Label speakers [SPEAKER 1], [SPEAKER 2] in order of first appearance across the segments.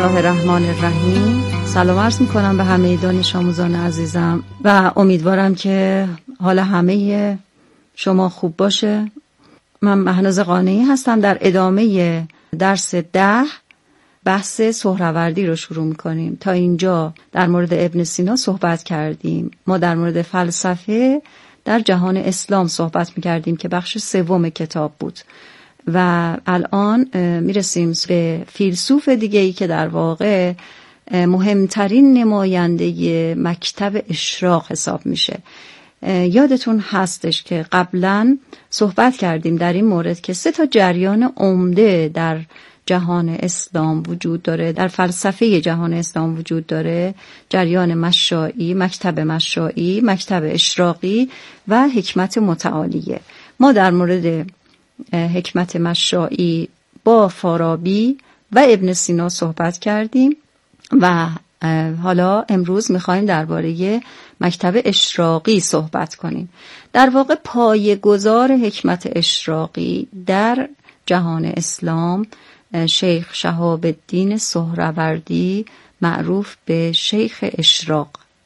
[SPEAKER 1] الله الرحمن الرحیم. سلام عرض میکنم به همه دانش آموزان عزیزم و امیدوارم که حال همه شما خوب باشه. من مهناز قانعی هستم. در ادامه درس 10 بحث سهروردی رو شروع میکنیم. تا اینجا در مورد ابن سینا صحبت کردیم. ما در مورد فلسفه در جهان اسلام صحبت میکردیم که بخش 3 کتاب بود و الان میرسیم به فیلسوف دیگه‌ای که در واقع مهمترین نماینده مکتب اشراق حساب میشه. یادتون هستش که قبلا صحبت کردیم در این مورد که 3 جریان عمده در جهان اسلام وجود داره، در فلسفه جهان اسلام وجود داره: جریان مشائی، مکتب مشائی، مکتب اشراقی و حکمت متعالیه. ما در مورد حکمت مشائی با فارابی و ابن سینا صحبت کردیم و حالا امروز میخوایم درباره مکتب اشراقی صحبت کنیم. در واقع پایه‌گذار حکمت اشراقی در جهان اسلام شیخ شهاب الدین سهروردی، معروف به شیخ اشراق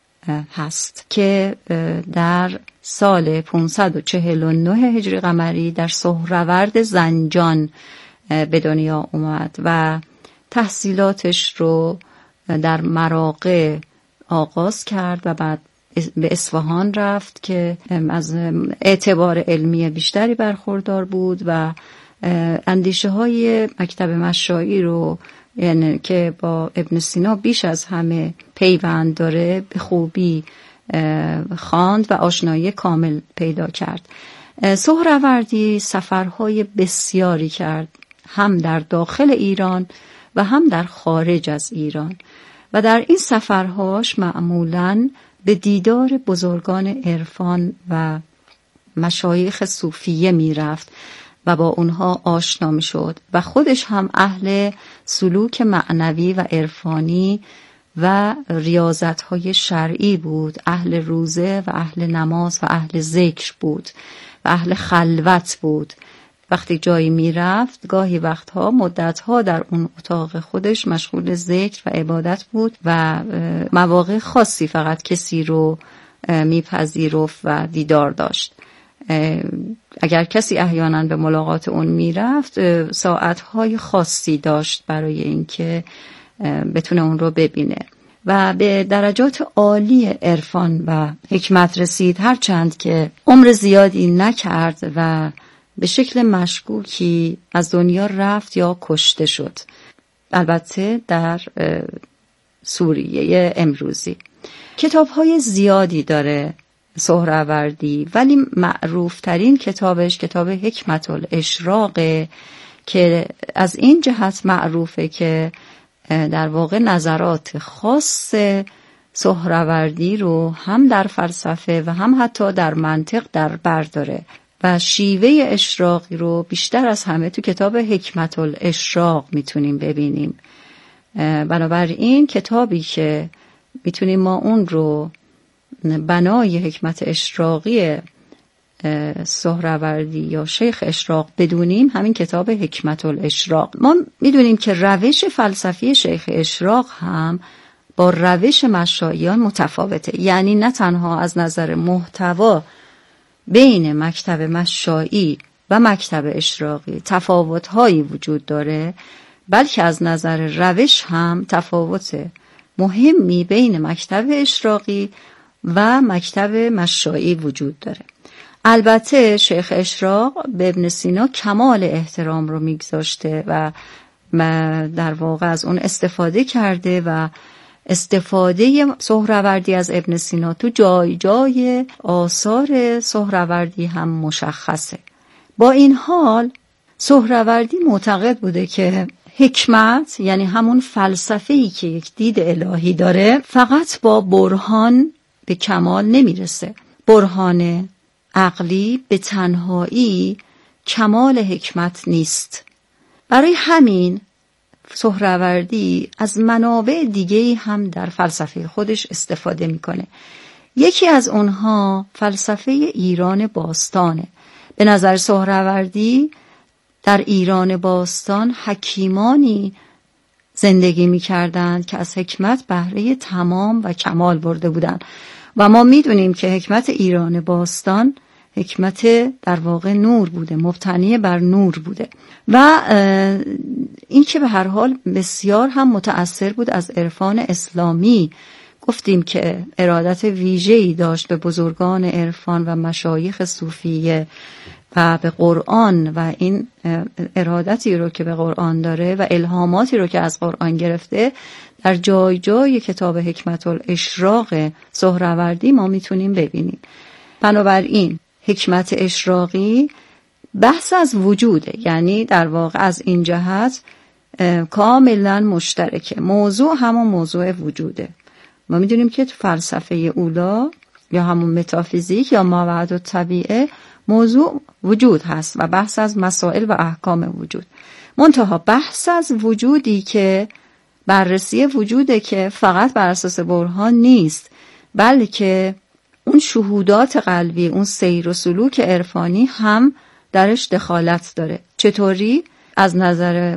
[SPEAKER 1] هست که در سال 549 هجری قمری در سهرورد زنجان به دنیا اومد و تحصیلاتش رو در مراغه آغاز کرد و بعد به اصفهان رفت که از اعتبار علمی بیشتری برخوردار بود و اندیشه های مکتب مشائی رو، یعنی که با ابن سینا بیش از همه پیوند داره، به خوبی خواند و آشنایی کامل پیدا کرد. سهروردی سفرهای بسیاری کرد، هم در داخل ایران و هم در خارج از ایران، و در این سفرهاش معمولاً به دیدار بزرگان عرفان و مشایخ صوفیه می رفت و با اونها آشنا می شد و خودش هم اهل سلوک معنوی و عرفانی و ریاضت‌های شرعی بود، اهل روزه و اهل نماز و اهل ذکر بود و اهل خلوت بود. وقتی جایی می رفت گاهی وقتها مدتها در اون اتاق خودش مشغول ذکر و عبادت بود و مواقع خاصی فقط کسی رو میپذیرفت و دیدار داشت. اگر کسی احیانا به ملاقات اون میرفت ساعتهای خاصی داشت برای اینکه بتونه اون رو ببینه و به درجات عالی عرفان و حکمت رسید، هرچند که عمر زیادی نکرد و به شکل مشکوکی از دنیا رفت یا کشته شد، البته در سوریه امروزی. کتاب‌های زیادی داره سهروردی، ولی معروف ترین کتابش کتاب حکمت الاشراق که از این جهت معروفه که در واقع نظرات خاص سهروردی رو هم در فلسفه و هم حتی در منطق در بر داره و شیوه اشراقی رو بیشتر از همه تو کتاب حکمت الاشراق میتونیم ببینیم. بنابراین کتابی که میتونیم ما اون رو بنای حکمت اشراقی سهروردی یا شیخ اشراق بدونیم، همین کتاب حکمت الاشراق. ما میدونیم که روش فلسفی شیخ اشراق هم با روش مشاییان متفاوته، یعنی نه تنها از نظر محتوا بین مکتب مشائی و مکتب اشراقی تفاوت‌هایی وجود داره، بلکه از نظر روش هم تفاوت مهمی بین مکتب اشراقی و مکتب مشائی وجود داره. البته شیخ اشراق به ابن سینا کمال احترام رو میگذاشته و در واقع از اون استفاده کرده و استفاده سهروردی از ابن سینا تو جای جای آثار سهروردی هم مشخصه. با این حال سهروردی معتقد بوده که حکمت، یعنی همون فلسفه‌ای که یک دید الهی داره، فقط با برهان به کمال نمیرسه. برهان عقلی به تنهایی کمال حکمت نیست. برای همین سهروردی از منابع دیگه‌ای هم در فلسفه خودش استفاده میکنه. یکی از اونها فلسفه ایران باستانه. به نظر سهروردی در ایران باستان حکیمانی زندگی می‌کردند که از حکمت بهره تمام و کمال برده بودند. و ما می‌دونیم که حکمت ایران باستان حکمت در واقع نور بوده، مبتنی بر نور بوده و این که به هر حال بسیار هم متأثر بود از عرفان اسلامی. گفتیم که ارادت ویژه‌ای داشت به بزرگان عرفان و مشایخ صوفیه و به قرآن و این ارادتی رو که به قرآن داره و الهاماتی رو که از قرآن گرفته در جای جای کتاب حکمت الاشراق سهروردی ما میتونیم ببینیم. بنابراین حکمت اشراقی بحث از وجوده، یعنی در واقع از این جهت کاملا مشترکه. موضوع همون موضوع وجوده. ما میدونیم که تو فلسفه اولا یا همون متافیزیک یا مابعد الطبیعه موضوع وجود هست و بحث از مسائل و احکام وجود. منتها بحث از وجودی که بررسی وجوده که فقط بر اساس برهان نیست، بلکه اون شهودات قلبی، اون سیر و سلوک عرفانی هم درش دخالت داره. چطوری؟ از نظر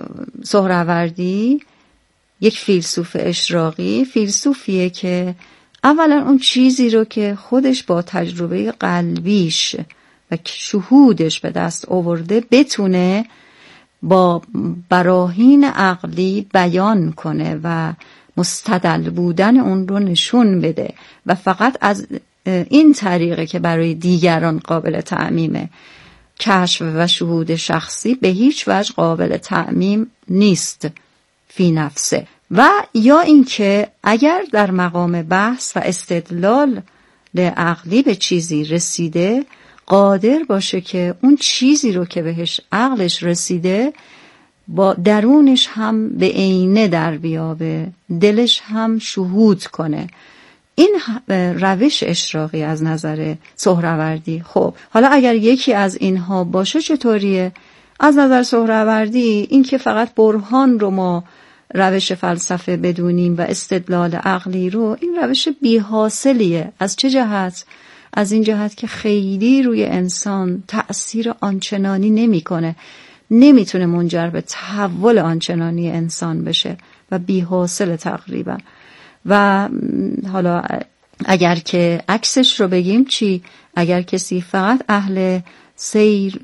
[SPEAKER 1] سهروردی یک فیلسوف اشراقی فیلسوفیه که اولا اون چیزی رو که خودش با تجربه قلبیش و شهودش به دست آورده بتونه با براهین عقلی بیان کنه و مستدل بودن اون رو نشون بده و فقط از این طریقه که برای دیگران قابل تعمیمه. کشف و شهود شخصی به هیچ وجه قابل تعمیم نیست فی نفسه. و یا اینکه اگر در مقام بحث و استدلال عقلی به چیزی رسیده قادر باشه که اون چیزی رو که بهش عقلش رسیده با درونش هم به عینه در بیابه، دلش هم شهود کنه. این روش اشراقی از نظر سهروردی. خب حالا اگر یکی از اینها باشه چطوریه؟ از نظر سهروردی این که فقط برهان رو ما روش فلسفه بدونیم و استدلال عقلی رو، این روش بی‌حاصلیه. از چه جهت؟ از این جهت که خیلی روی انسان تأثیر آنچنانی نمی‌کنه، نمیتونه منجر به تحول آنچنانی انسان بشه و بی‌حاصل تقریبا. و حالا اگر که عکسش رو بگیم چی؟ اگر کسی فقط اهل سیر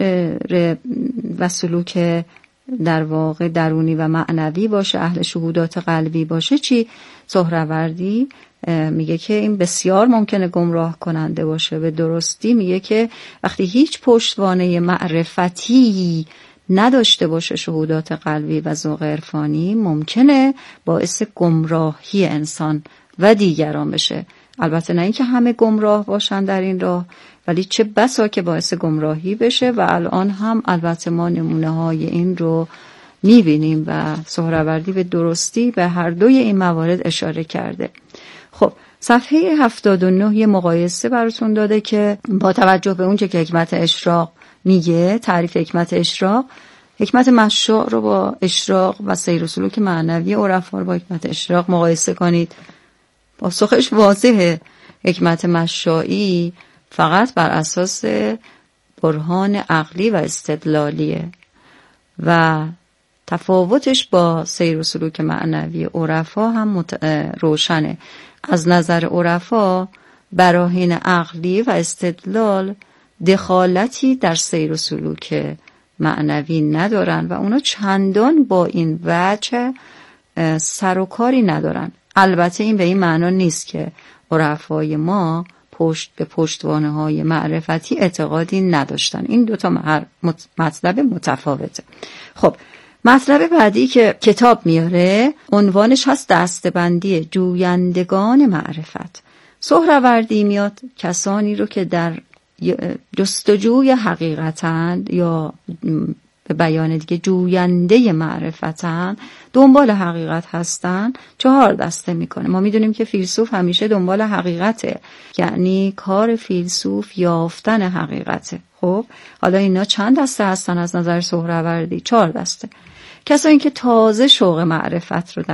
[SPEAKER 1] و سلوک در واقع درونی و معنوی باشه، اهل شهودات قلبی باشه چی؟ سهروردی میگه که این بسیار ممکنه گمراه کننده باشه. به درستی میگه که وقتی هیچ پشتوانه معرفتی نداشته باشه شهودات قلبی و ذوق عرفانی، ممکنه باعث گمراهی انسان و دیگران بشه. البته نه اینکه همه گمراه باشن در این راه، ولی چه بسا که باعث گمراهی بشه و الان هم البته ما نمونه های این رو میبینیم و سهروردی به درستی به هر دوی این موارد اشاره کرده. خب صفحه 79 یه مقایسه براتون داده که با توجه به اون که حکمت اشراق میگه، تعریف حکمت اشراق، حکمت مشاع رو با اشراق و سیر و سلوک معنوی عرفا رو با حکمت اشراق مقایسه کنید. پاسخش واضحه. حکمت مشاعی فقط بر اساس برهان عقلی و استدلالیه و تفاوتش با سیر و سلوک معنوی عرفا هم روشنه. از نظر عرفا براهین عقلی و استدلال دخالتی در سیر و سلوک معنوی ندارن و اونا چندان با این وجه سر و کاری ندارن. البته این به این معنا نیست که عرفای ما به پشتوانه های معرفتی اعتقادی نداشتن. این دوتا مطلب متفاوته. خب مطلب بعدی که کتاب میاره عنوانش هست دستبندی جویندگان معرفت. سهروردی میاد کسانی رو که در جستجوی حقیقتند یا به بیان دیگه جوینده معرفتن، دنبال حقیقت هستن، 4 دسته میکنه. ما میدونیم که فیلسوف همیشه دنبال حقیقته، یعنی کار فیلسوف یافتن حقیقته. خب حالا اینا چند دسته هستن از نظر سهروردی؟ 4 دسته. کسانی که تازه شوق معرفت رو در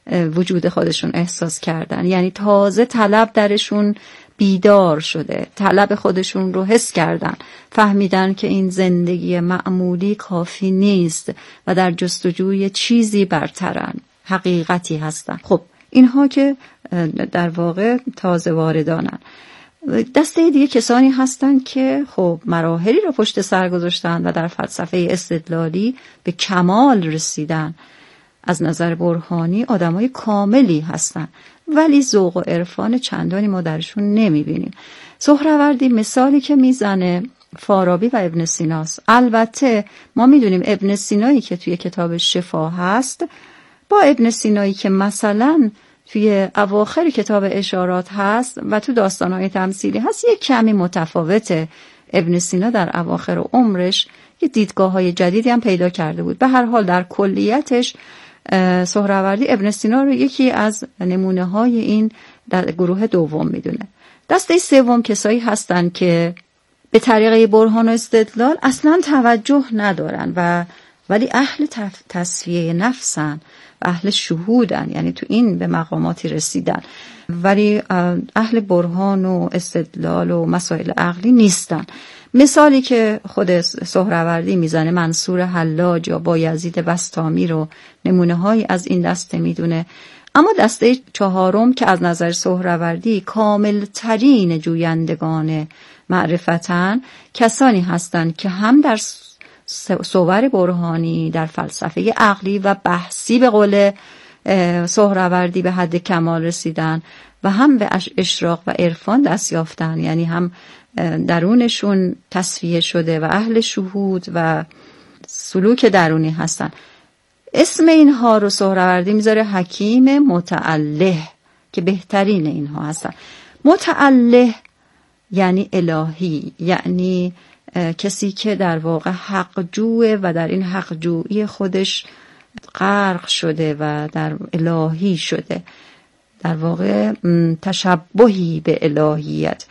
[SPEAKER 1] وجود خودشون احساس کردن. یعنی تازه طلب درشون بیدار شده، طلب خودشون رو حس کردن، فهمیدن که این زندگی معمولی کافی نیست و در جستجوی چیزی برترن، حقیقتی هستن. خب اینها که در واقع تازه واردانن. دسته دیگه کسانی هستن که خب مراحلی رو پشت سر گذاشتن و در فلسفه استدلالی به کمال رسیدن. از نظر برهانی آدمای کاملی هستن، ولی ذوق و عرفان چندانی ما درشون نمیبینیم. سهروردی مثالی که میزنه فارابی و ابن سیناست. البته ما میدونیم ابن سینایی که توی کتاب شفا هست با ابن سینایی که مثلا توی اواخر کتاب اشارات هست و تو داستان‌های تمثیلی هست یک کمی متفاوته. ابن سینا در اواخر عمرش یه دیدگاه‌های جدیدی هم پیدا کرده بود. به هر حال در کلیتش سهروردی ابن سینا رو یکی از نمونه‌های این در گروه دوم میدونه. دسته سوم کسایی هستن که به طریقه برهان و استدلال اصلا توجه ندارن ولی اهل تصفیه نفسن و اهل شهودن، یعنی تو این به مقاماتی رسیدن، ولی اهل برهان و استدلال و مسائل عقلی نیستن. مثالی که خود سهروردی میزنه منصور حلاج یا بایزید بسطامی رو نمونه هایی از این دسته میدونه. اما دسته چهارم که از نظر سهروردی کامل ترین جویندگان معرفتن، کسانی هستند که هم در صور برهانی، در فلسفه عقلی و بحثی به قول سهروردی به حد کمال رسیدن و هم به اشراق و عرفان دست یافتن، یعنی هم درونشون تصفیه شده و اهل شهود و سلوک درونی هستن. اسم اینها رو سهروردی میذاره حکیم متعله که بهترین اینها هستن. متعله یعنی الهی، یعنی کسی که در واقع حق جوه و در این حق جویی خودش غرق شده و در الهی شده، در واقع تشبهی به الهیت،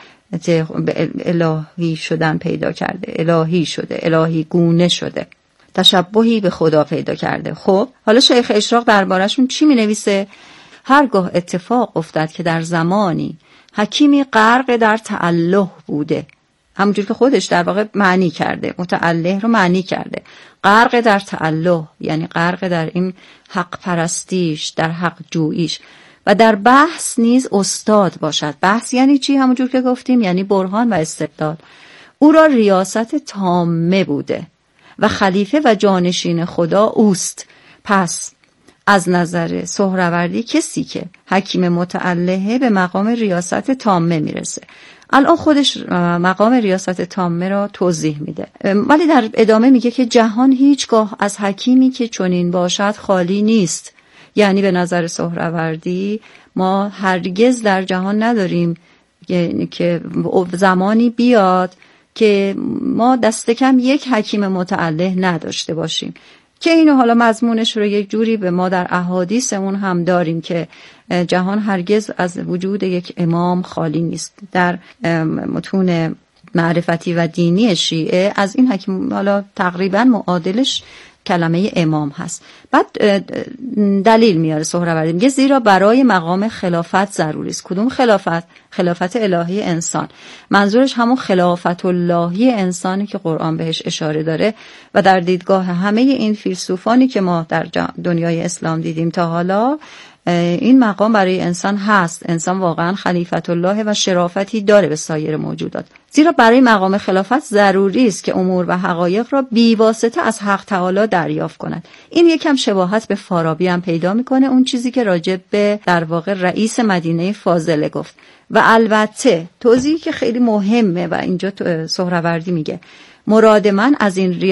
[SPEAKER 1] به الهی شدن پیدا کرده، الهی شده، الهی گونه شده، تشبهی به خدا پیدا کرده. خب حالا شیخ اشراق دربارشون چی می نویسه؟ هرگاه اتفاق افتاد که در زمانی حکیمی غرق در تعله بوده، همونجور که خودش در واقع معنی کرده، متعله رو معنی کرده، غرق در تعله یعنی غرق در این حق پرستیش، در حق جوییش و در بحث نیز استاد باشد. بحث یعنی چی؟ همونجور که گفتیم یعنی برهان و استدلال. او را ریاست تامه بوده و خلیفه و جانشین خدا اوست. پس از نظر سهروردی کسی که حکیم متعلهه به مقام ریاست تامه میرسه. الان خودش مقام ریاست تامه را توضیح میده، ولی در ادامه میگه که جهان هیچگاه از حکیمی که چنین باشد خالی نیست. یعنی به نظر سهروردی ما هرگز در جهان نداریم که زمانی بیاد که ما دست کم یک حکیم متعله نداشته باشیم، که اینو حالا مضمونش رو یک جوری به ما در احادیثمون هم داریم که جهان هرگز از وجود یک امام خالی نیست. در متون معرفتی و دینی شیعه از این حکیم حالا تقریبا معادلش کلمه امام هست. بعد دلیل میاره سهروردی، میگه زیرا برای مقام خلافت ضروری است. کدوم خلافت؟ خلافت الهی انسان. منظورش همون خلافت اللهی انسانی که قرآن بهش اشاره داره و در دیدگاه همه این فیلسوفانی که ما در دنیای اسلام دیدیم تا حالا این مقام برای انسان هست. انسان واقعا خلیفت الله و شرافتی داره به سایر موجودات، زیرا برای مقام خلافت ضروری است که امور و حقایق را بیواسطه از حق تعالی دریافت کند. این یکم شباهت به فارابی هم پیدا میکنه، اون چیزی که راجع به در واقع رئیس مدینه فاضله گفت. و البته توضیحی که خیلی مهمه و اینجا سهروردی میگه مراد من از این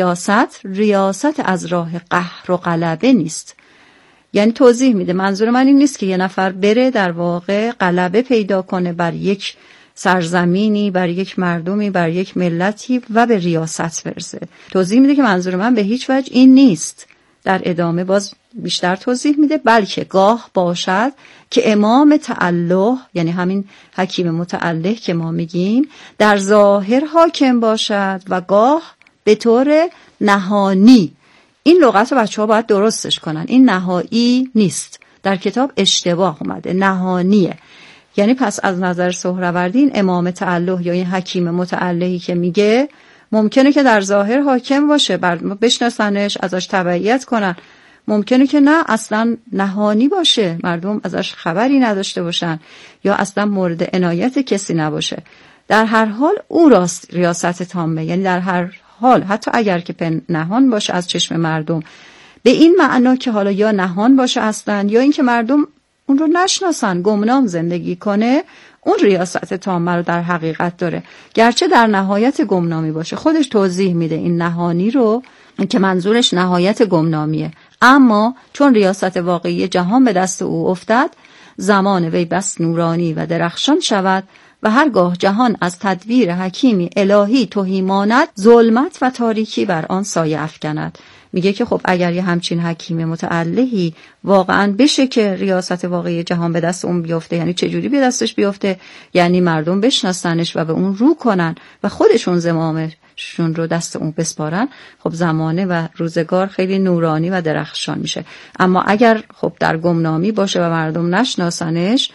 [SPEAKER 1] ریاست از راه قهر و غلبه نیست. یعنی توضیح میده منظور من این نیست که یه نفر بره در واقع غلبه پیدا کنه بر یک سرزمینی، بر یک مردمی، بر یک ملتی و به ریاست برسه. توضیح میده که منظور من به هیچ وجه این نیست. در ادامه باز بیشتر توضیح میده بلکه گاه باشد که امام تعله، یعنی همین حکیم متعله که ما میگیم، در ظاهر حاکم باشد و گاه به طور نهانی. این لغت رو بچه‌ها باید درستش کنن، این نهایی نیست. در کتاب اشتباه اومده، نهانیه. یعنی پس از نظر سهروردی این امام تعلق یا این حکیم متعلقی که میگه ممکنه که در ظاهر حاکم باشه، بشناسنش، ازش تبعیت کنن، ممکنه که نه، اصلا نهانی باشه، مردم ازش خبری نداشته باشن یا اصلا مورد عنایت کسی نباشه. در هر حال او راست ریاست تامه، یعنی در هر حال حتی اگر که نهان باشه از چشم مردم، به این معنا که حالا یا نهان باشه اصلا یا اینکه مردم اون رو نشناسن، گمنام زندگی کنه، اون ریاست تامه رو در حقیقت داره، گرچه در نهایت گمنامی باشه. خودش توضیح میده این نهانی رو که منظورش نهایت گمنامیه، اما چون ریاست واقعی جهان به دست او افتد، زمان وی بس نورانی و درخشان شود و هرگاه جهان از تدبیر حکیمی الهی تهی ماند، ظلمت و تاریکی بر آن سایه افکند. میگه که خب اگر یه همچین حکیم متعلقی واقعا بشه که ریاست واقعی جهان به دست اون بیفته، یعنی چجوری به دستش بیفته؟ یعنی مردم بشناسنش و به اون رو کنن و خودشون زمامشون رو دست اون بسپارن، خب زمانه و روزگار خیلی نورانی و درخشان میشه. اما اگر خب در گمنامی باشه و مردم نشناسنش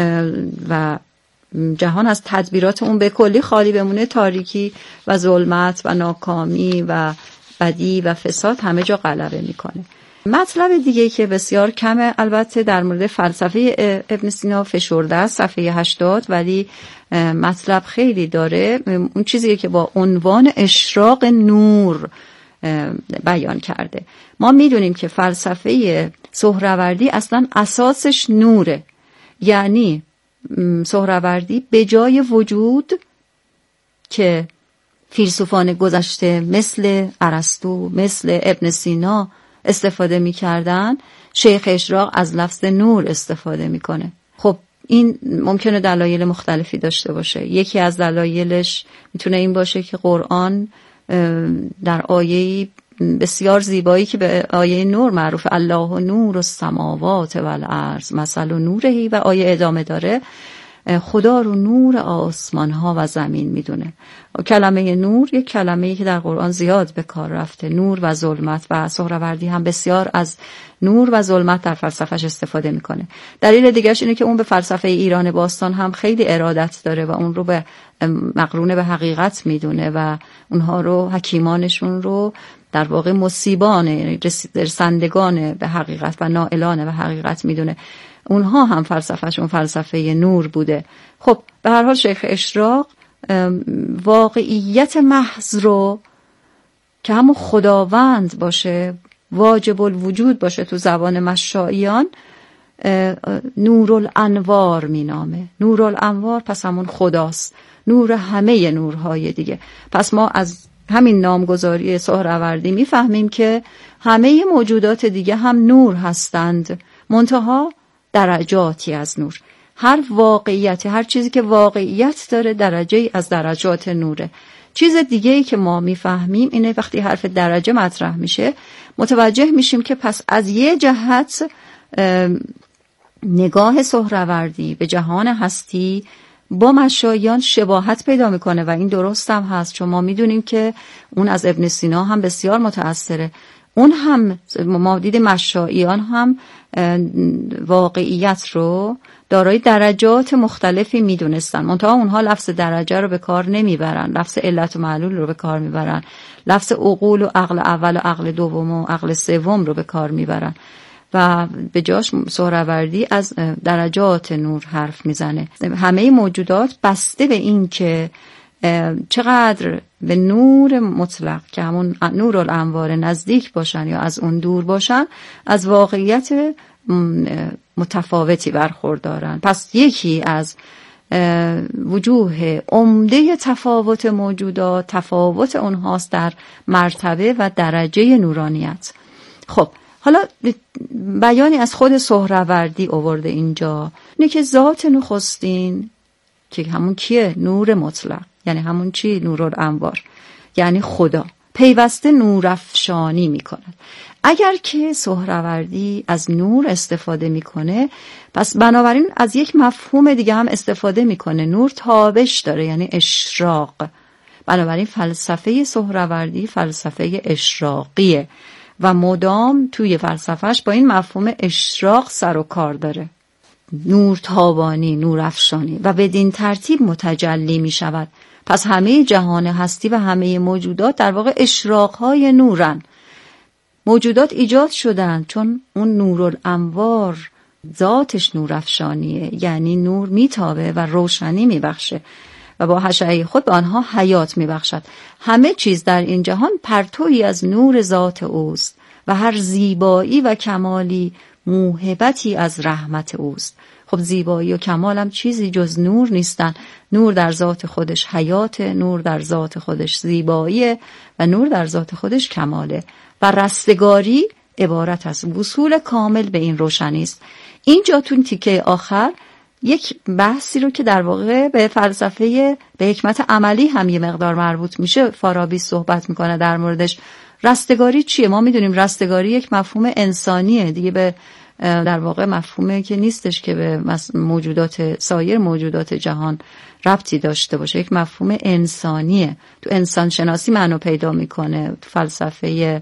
[SPEAKER 1] و جهان از تدبیرات اون به کلی خالی بمونه، تاریکی و ظلمت و ناکامی و بدی و فساد همه جا غلبه میکنه. مطلب دیگه که بسیار کمه البته در مورد فلسفه ابن سینا فشرده است، صفحه 80، ولی مطلب خیلی داره. اون چیزی که با عنوان اشراق نور بیان کرده. ما میدونیم که فلسفه سهروردی اصلا اساسش نوره، یعنی سهروردی به جای وجود که فیلسوفان گذشته مثل ارسطو، مثل ابن سینا استفاده می‌کردن، شیخ اشراق از لفظ نور استفاده می‌کنه. خب این ممکنه دلایل مختلفی داشته باشه. یکی از دلایلش میتونه این باشه که قرآن در آیه بسیار زیبایی که به آیه نور معروف، الله نور السماوات و الارض مثل نورهی، و آیه ادامه داره خدا رو نور آسمان ها و زمین میدونه. کلمه نور یک کلمه‌ای که در قرآن زیاد به کار رفته، نور و ظلمت، و سهروردی هم بسیار از نور و ظلمت در فلسفهش استفاده میکنه. دلیل دیگرش اینه که اون به فلسفه ایران باستان هم خیلی ارادت داره و اون رو به مقرونه به حقیقت میدونه و اونها رو، حکیمانشون رو در واقع مصیبان، رسندگان به حقیقت و نائلان به حقیقت میدونه. اونها هم فلسفهشون فلسفه نور بوده. خب به هر حال شیخ اشراق واقعیت محض رو که همون خداوند باشه، واجب الوجود باشه، تو زبان مشاییان نورالانوار مینامه. نورالانوار پس همون خداست، نور همه نورهای دیگه. پس ما از همین نامگذاری سهروردی میفهمیم که همه موجودات دیگه هم نور هستند، منتها درجاتی از نور. هر واقعیتی، هر چیزی که واقعیت داره درجه‌ای از درجات نوره. چیز دیگه‌ای که ما میفهمیم اینه وقتی حرف درجه مطرح میشه متوجه میشیم که پس از یه جهت نگاه سهروردی به جهان هستی با مشاییان شباهت پیدا میکنه و این درست هم هست، چون ما میدونیم که اون از ابن سینا هم بسیار متأثره. اون هم ما دیدیم مشاییان هم واقعیت رو دارای درجات مختلفی میدونستن، منتها اونها لفظ درجه رو به کار نمیبرن، لفظ علت و معلول رو به کار میبرن، لفظ عقول و عقل اول و عقل دوم و عقل سوم رو به کار میبرن و به جاش سهروردی از درجات نور حرف میزنه. همه موجودات بسته به این که چقدر به نور مطلق که همون نور الانوار نزدیک باشن یا از اون دور باشن، از واقعیت متفاوتی برخوردارن. پس یکی از وجوه عمده تفاوت موجودات تفاوت اونهاست در مرتبه و درجه نورانیت. خب حالا بیانی از خود سهروردی آورده اینجا، اینه که ذات نخستین که همون کیه؟ نور مطلق، یعنی همون چی؟ نورالانوار، یعنی خدا پیوسته نورافشانی میکند. اگر که سهروردی از نور استفاده میکنه، پس بنابراین از یک مفهوم دیگه هم استفاده میکنه. نور تابش داره، یعنی اشراق. بنابراین فلسفه سهروردی فلسفه اشراقیه و مدام توی فلسفهش با این مفهوم اشراق سر و کار داره. نور تابانی، نور افشانی، و بدین ترتیب متجلی می شود. پس همه جهان هستی و همه موجودات در واقع اشراقهای نورن. موجودات ایجاد شدن چون اون نورالانوار ذاتش نور افشانیه، یعنی نور میتابه و روشنی میبخشه و با حشره خود به آنها حیات میبخشد. همه چیز در این جهان پرتویی از نور ذات اوست و هر زیبایی و کمالی موهبتی از رحمت اوست. خب زیبایی و کمال هم چیزی جز نور نیستن. نور در ذات خودش حیات، نور در ذات خودش زیباییه و نور در ذات خودش کماله و رستگاری عبارت از وصول کامل به این روشنی است. اینجا تو تیکه آخر یک بحثی رو که در واقع به فلسفه به حکمت عملی هم یه مقدار مربوط میشه فارابی صحبت میکنه در موردش. رستگاری چیه؟ ما میدونیم رستگاری یک مفهوم انسانیه دیگه، به در واقع مفهومه که نیستش که به موجودات سایر موجودات جهان ربطی داشته باشه، یک مفهوم انسانیه. تو انسان شناسی معنی پیدا میکنه، تو فلسفه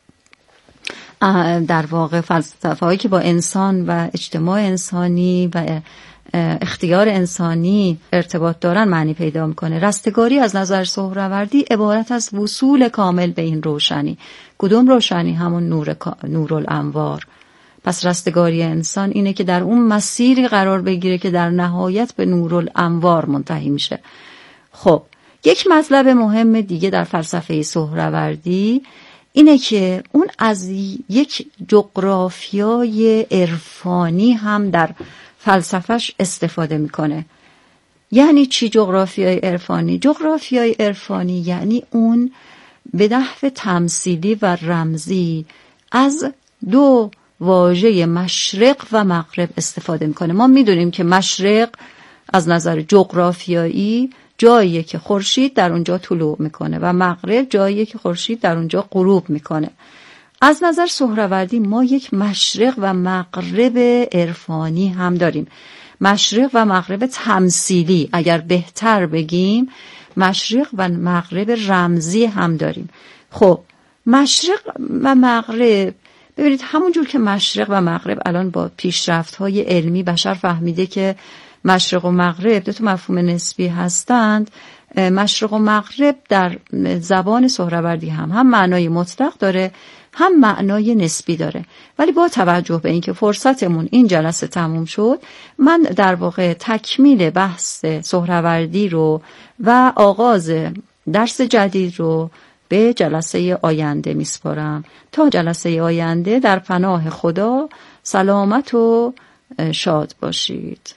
[SPEAKER 1] در واقع فلسفه هایی که با انسان و اجتماع انسانی و اختیار انسانی ارتباط دارن معنی پیدا میکنه. رستگاری از نظر سهروردی عبارت از وصول کامل به این روشنی. کدوم روشنی؟ همون نورالانوار. پس رستگاری انسان اینه که در اون مسیری قرار بگیره که در نهایت به نورالانوار منتهی میشه. خب یک مطلب مهم دیگه در فلسفه سهروردی اینه که اون از یک جغرافیای عرفانی هم در فلسفهش استفاده میکنه. یعنی چی جغرافیای عرفانی؟ جغرافیای عرفانی یعنی اون به نحو تمثیلی و رمزی از دو واژه مشرق و مغرب استفاده میکنه. ما میدونیم که مشرق از نظر جغرافیایی جاییه که خورشید در اونجا طلوع میکنه و مغرب جاییه که خورشید در اونجا غروب میکنه. از نظر سهروردی ما یک مشرق و مغرب عرفانی هم داریم. مشرق و مغرب تمثیلی، اگر بهتر بگیم مشرق و مغرب رمزی هم داریم. خب مشرق و مغرب، ببینید همونجور که مشرق و مغرب الان با پیشرفت‌های علمی بشر فهمیده که مشرق و مغرب دو تا مفهوم نسبی هستند. مشرق و مغرب در زبان سهروردی هم معنای مطلق داره هم معنای نسبی داره. ولی با توجه به اینکه فرصتمون این جلسه تموم شد، من در واقع تکمیل بحث سهروردی رو و آغاز درس جدید رو به جلسه آینده میسپارم. تا جلسه آینده در پناه خدا سلامت و شاد باشید.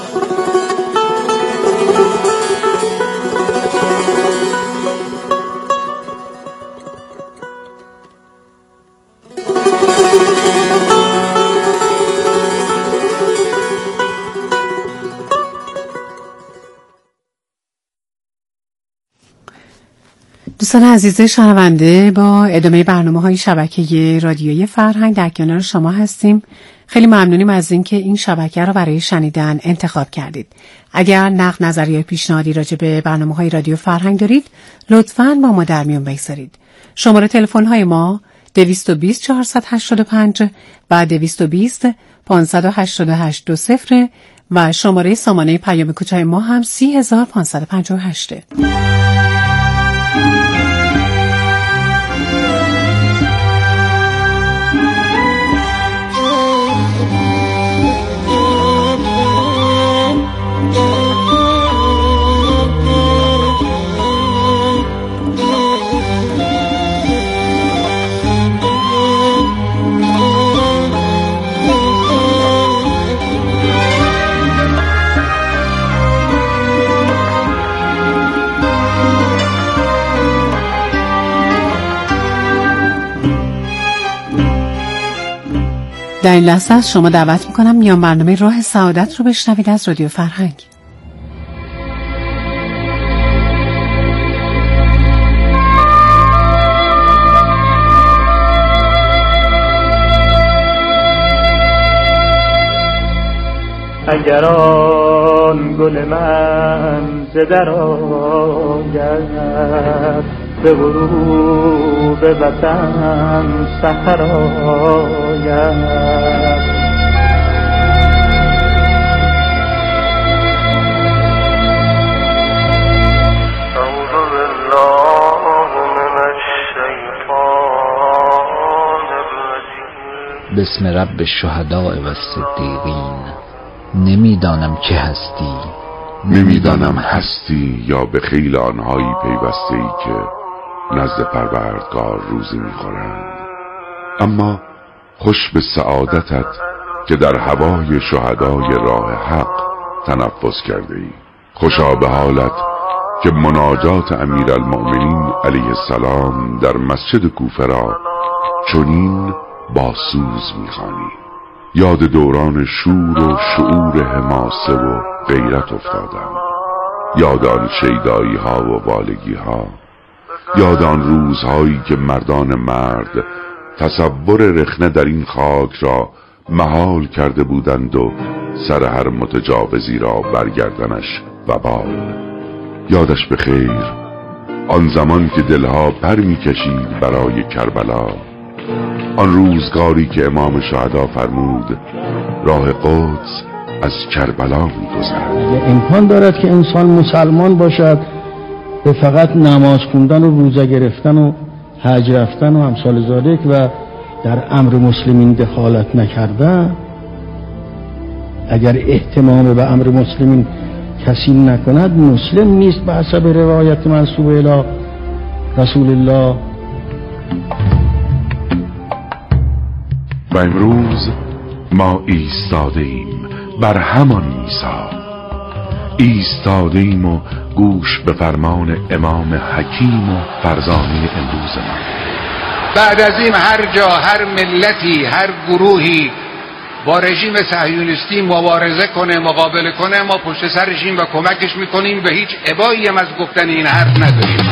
[SPEAKER 2] دوستان عزیز شنونده، با ادامه برنامه‌های شبکه رادیویی فرهنگ در کنار شما هستیم. خیلی ممنونیم از اینکه این شبکه رو برای شنیدن انتخاب کردید. اگر نقد، نظری یا پیشنهادی راجع به برنامه‌های رادیو فرهنگ دارید، لطفاً با ما در میون بگذارید. شماره تلفن‌های ما 220 485 و 220 588 و شماره سامانه پیام کوتاه ما هم 30558. در این لحظه از شما دعوت میکنم میان برنامه راه سعادت رو بشنوید از رادیو فرهنگ.
[SPEAKER 3] اگر آن گل من ز در آید به غروب وطن سحر آید.
[SPEAKER 4] بسم رب الشهداء و الصدیقین. نمیدانم که هستی،
[SPEAKER 5] نمیدانم هستی یا به خیل آنهایی پیوسته ای که نزد پروردگار روزی میخورند، اما خوش به سعادتت که در هوای شهدای راه حق تنفس کرده ای. خوشا به حالت که مناجات امیرالمؤمنین علیه السلام در مسجد کوفه را چنین با سوز میخوانی. یاد دوران شور و شعور حماسه و غیرت افتادم، یاد آن شیدایی ها و والگی ها، یاد آن روزهایی که مردان مرد تصور رخنه در این خاک را محال کرده بودند و سر هر متجاوزی را برگردنش وبال. یادش به خیر آن زمان که دلها پر میکشید برای کربلا، آن روزگاری که امام شهدا فرمود راه قدس از کربلا می‌گذرد.
[SPEAKER 6] امکان دارد که انسان مسلمان باشد به فقط نماز خوندن و روزه گرفتن و حج رفتن و امثال ذالک و در امر مسلمین دخالت نکردن، اگر اهتمام به امر مسلمین کسی نکند مسلم نیست به حسب روایت منسوب الی رسول الله.
[SPEAKER 5] و امروز ما ایستاده ایم بر همان میثاق، ایستاده ایم و گوش به فرمان امام حکیم و فرزانه امروز ما.
[SPEAKER 7] بعد از این هر جا، هر ملتی، هر گروهی با رژیم صهیونیستی مبارزه کنه، مقابله کنه، ما پشت سرشیم و کمکش میکنیم و هیچ ابایی هم از گفتن این حرف نداریم.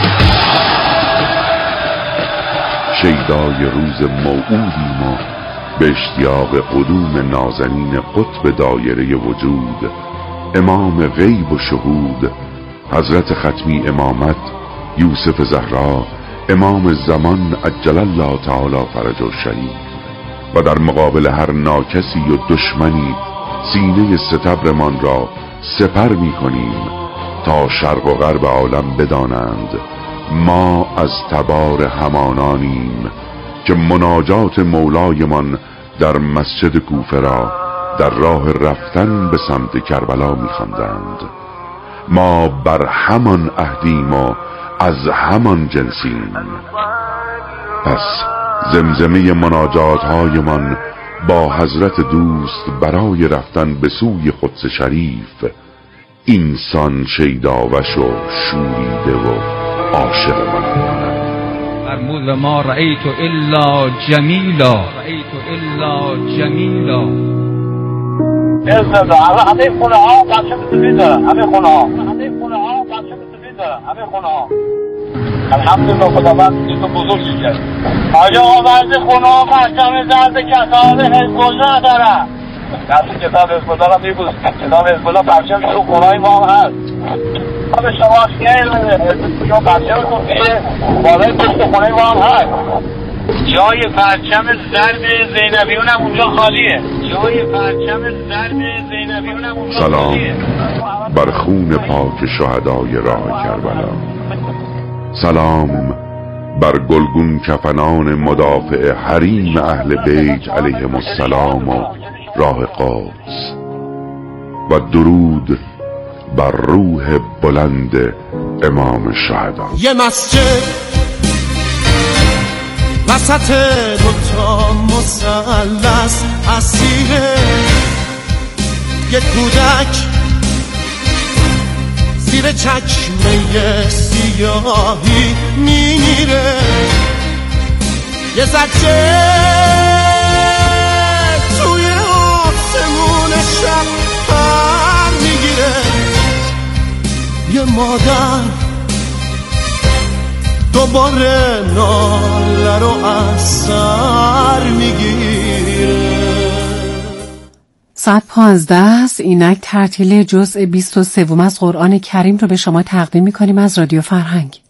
[SPEAKER 5] شیدای روز موعودیم و به اشتیاق قدوم نازنین قطب دایره وجود، امام غیب و شهود، حضرت ختمی امامت یوسف زهرا، امام زمان عجل الله تعالی فرجه الشریف، و در مقابل هر ناکسی و دشمنی سینه ستبرمان را سپر می کنیم تا شرق و غرب عالم بدانند ما از تبار همانانیم که مناجات مولایمان در مسجد کوفه را در راه رفتن به سمت کربلا می‌خواندند. ما بر همان عهدیم و از همان جنسیم. پس زمزمه مناجات هایمان با حضرت دوست برای رفتن به سوی قدس شریف اینسان شیداوش و شوریده و عاشق من کند.
[SPEAKER 8] فرمود ما رأیت الا جمیلا، رأیت الا جمیلا.
[SPEAKER 3] همه خونه ها پرچم سفید دارن، همه خونه ها پرچم سفید دارن، همه خونه ها. الحمدلله خداوند این تو بزرگی کرد. آیا بعضی خونه ها پرچم زرد کتاب حزب الله دارن. کسی کتاب حزب الله را میبود، کتاب حزب الله پرچم تو خونه های ما هم هست. به شما شما پرچم تو بالای پشت خونه ما هم هست. جای پرچم زرد زینبیون هم اونجا خالیه. جای پرچم زرد زینبیون هم اونجا خالیه.
[SPEAKER 5] سلام بر خون پاک شهدای راه کربلا، سلام بر گلگون کفنان مدافع حریم اهل بیت علیهم السلام و راه قدس، و درود بر روح بلند امام شهدا.
[SPEAKER 9] یه مسجد وسط دوتا مثلث اسیره، یه کودک زیر چکمه سیاهی میمیره، یه زجه توی آسمون شب پر میگیره، یه مادر دوباره ناله رو از سر میگیره.
[SPEAKER 2] ساعت 15 است. اینک ترتیل جزء 23 از قرآن کریم رو به شما تقدیم میکنیم از رادیو فرهنگ.